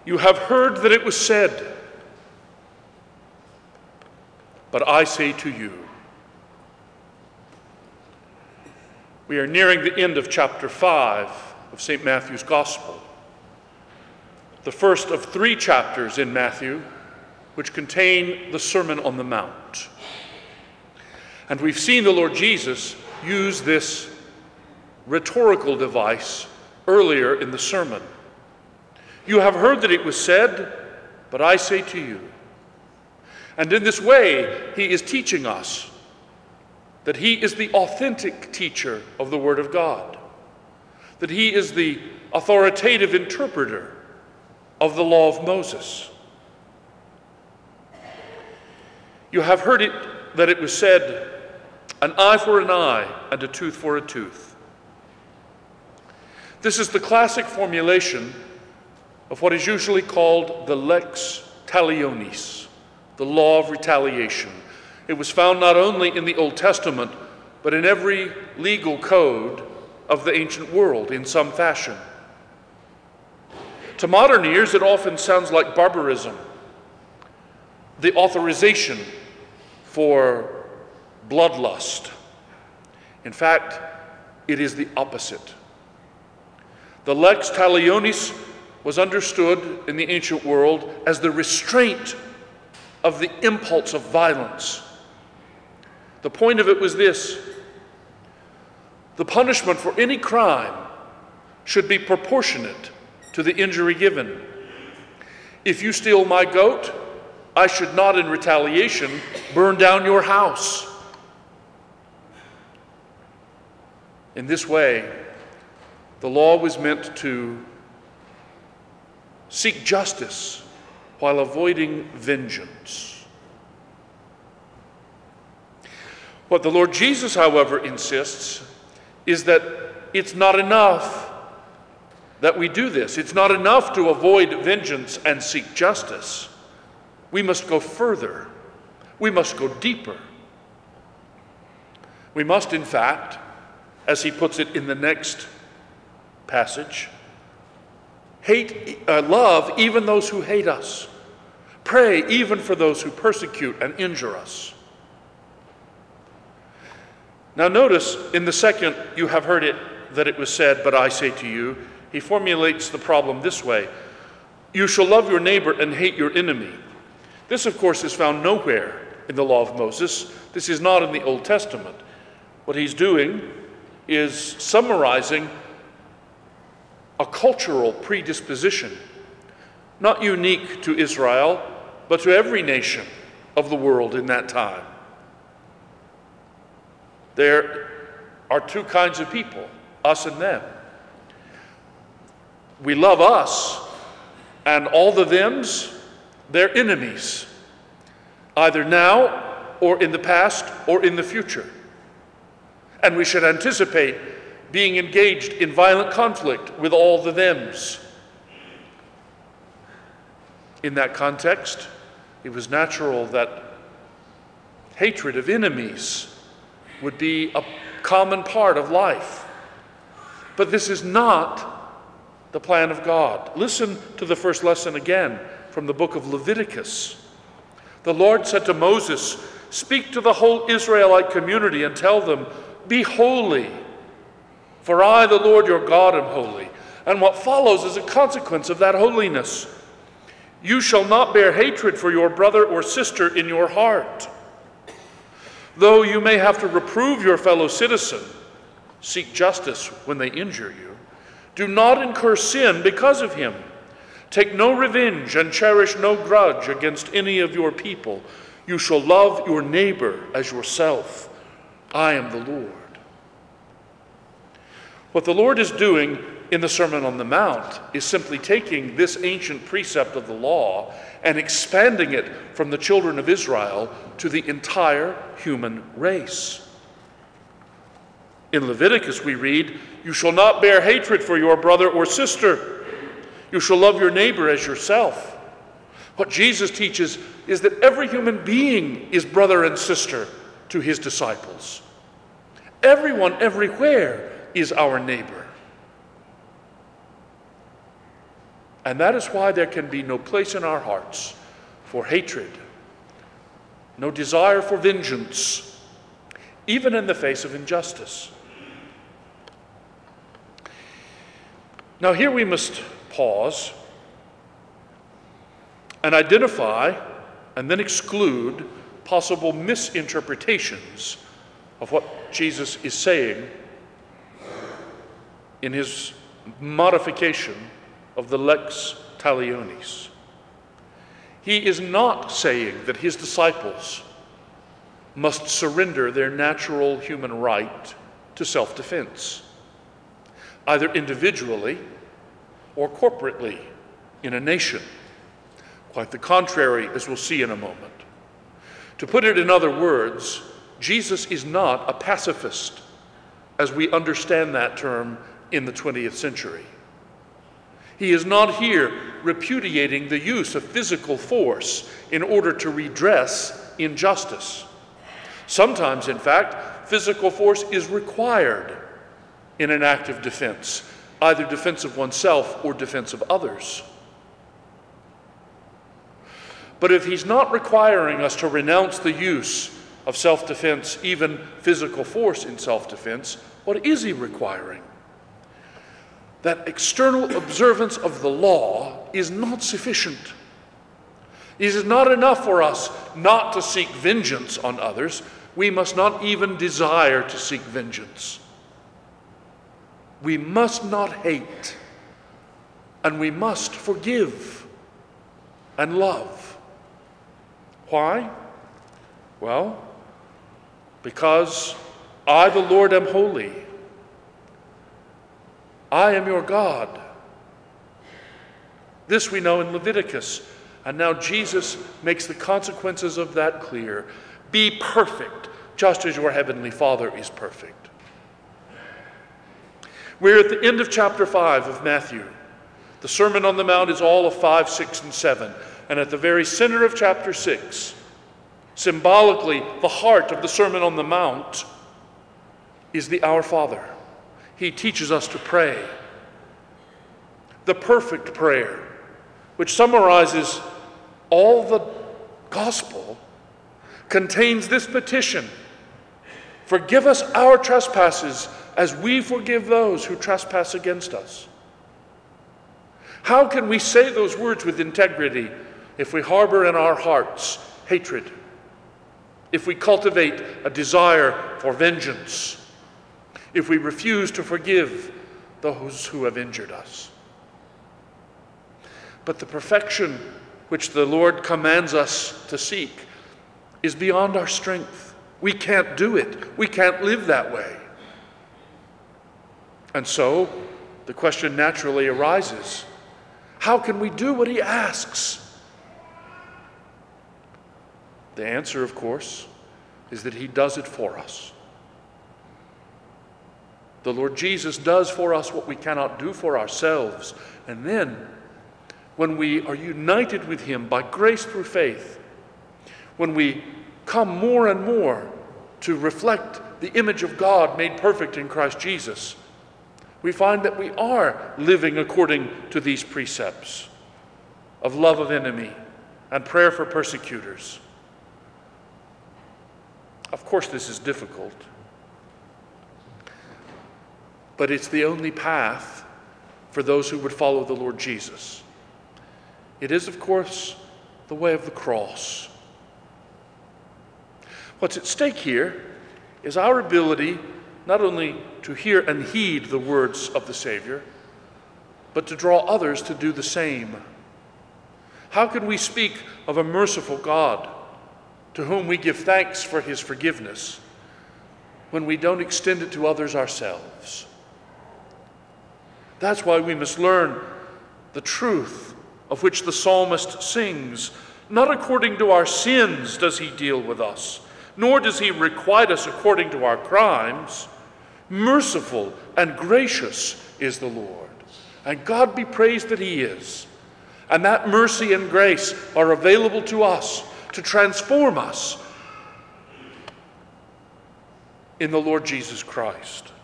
You have heard that it was said, but I say to you. We are nearing the end of chapter 5 of St. Matthew's Gospel, the first of 3 chapters in Matthew, which contain the Sermon on the Mount. And we've seen the Lord Jesus use this rhetorical device earlier in the sermon. You have heard that it was said, but I say to you. And in this way, he is teaching us that he is the authentic teacher of the Word of God, that he is the authoritative interpreter of the law of Moses. You have heard it that it was said, an eye for an eye and a tooth for a tooth. This is the classic formulation of what is usually called the lex talionis, the law of retaliation. It was found not only in the Old Testament, but in every legal code of the ancient world in some fashion. To modern ears, it often sounds like barbarism, the authorization for bloodlust. In fact, it is the opposite. The lex talionis was understood in the ancient world as the restraint of the impulse of violence. The point of it was this: the punishment for any crime should be proportionate to the injury given. If you steal my goat, I should not in retaliation burn down your house. In this way, the law was meant to seek justice while avoiding vengeance. What the Lord Jesus, however, insists is that it's not enough that we do this. It's not enough to avoid vengeance and seek justice. We must go further. We must go deeper. We must, in fact, as he puts it in the next passage, love even those who hate us. Pray even for those who persecute and injure us. Now notice in the second, you have heard it that it was said, but I say to you, he formulates the problem this way: you shall love your neighbor and hate your enemy. This, of course, is found nowhere in the law of Moses. This is not in the Old Testament. What he's doing is summarizing a cultural predisposition, not unique to Israel, but to every nation of the world in that time. There are 2 kinds of people, us and them. We love us, and all the thems, they're enemies, either now or in the past or in the future. And we should anticipate being engaged in violent conflict with all the thems. In that context, it was natural that hatred of enemies would be a common part of life. But this is not the plan of God. Listen to the first lesson again from the book of Leviticus. The Lord said to Moses, "Speak to the whole Israelite community and tell them, 'Be holy, for I, the Lord your God, am holy.'" And what follows is a consequence of that holiness. "You shall not bear hatred for your brother or sister in your heart. Though you may have to reprove your fellow citizen, seek justice when they injure you. Do not incur sin because of him. Take no revenge and cherish no grudge against any of your people. You shall love your neighbor as yourself. I am the Lord." What the Lord is doing in the Sermon on the Mount is simply taking this ancient precept of the law and expanding it from the children of Israel to the entire human race. In Leviticus we read, "You shall not bear hatred for your brother or sister. You shall love your neighbor as yourself." What Jesus teaches is that every human being is brother and sister to his disciples. Everyone, everywhere, is our neighbor. And that is why there can be no place in our hearts for hatred, no desire for vengeance, even in the face of injustice. Now here we must pause and identify and then exclude possible misinterpretations of what Jesus is saying in his modification of the lex talionis. He is not saying that his disciples must surrender their natural human right to self-defense, either individually or corporately in a nation. Quite the contrary, as we'll see in a moment. To put it in other words, Jesus is not a pacifist, as we understand that term in the 20th century. He is not here repudiating the use of physical force in order to redress injustice. Sometimes, in fact, physical force is required in an act of defense, either defense of oneself or defense of others. But if he's not requiring us to renounce the use of self-defense, even physical force in self-defense, what is he requiring? That external observance of the law is not sufficient. It is not enough for us not to seek vengeance on others. We must not even desire to seek vengeance. We must not hate, and we must forgive and love. Why? Well, because I, the Lord, am holy. I am your God. This we know in Leviticus, and now Jesus makes the consequences of that clear. Be perfect, just as your heavenly Father is perfect. We're at the end of chapter 5 of Matthew. The Sermon on the Mount is all of 5, 6, and 7. And at the very center of chapter 6, symbolically the heart of the Sermon on the Mount, is the Our Father. He teaches us to pray. The perfect prayer, which summarizes all the gospel, contains this petition: forgive us our trespasses as we forgive those who trespass against us. How can we say those words with integrity if we harbor in our hearts hatred, if we cultivate a desire for vengeance, if we refuse to forgive those who have injured us? But the perfection which the Lord commands us to seek is beyond our strength. We can't do it. We can't live that way. And so the question naturally arises: how can we do what he asks? The answer, of course, is that he does it for us. The Lord Jesus does for us what we cannot do for ourselves. And then, when we are united with him by grace through faith, when we come more and more to reflect the image of God made perfect in Christ Jesus, we find that we are living according to these precepts of love of enemy and prayer for persecutors. Of course, this is difficult, but it's the only path for those who would follow the Lord Jesus. It is, of course, the way of the cross. What's at stake here is our ability not only to hear and heed the words of the Savior, but to draw others to do the same. How can we speak of a merciful God to whom we give thanks for his forgiveness when we don't extend it to others ourselves? That's why we must learn the truth of which the psalmist sings. Not according to our sins does he deal with us, nor does he requite us according to our crimes. Merciful and gracious is the Lord, and God be praised that he is. And that mercy and grace are available to us to transform us in the Lord Jesus Christ.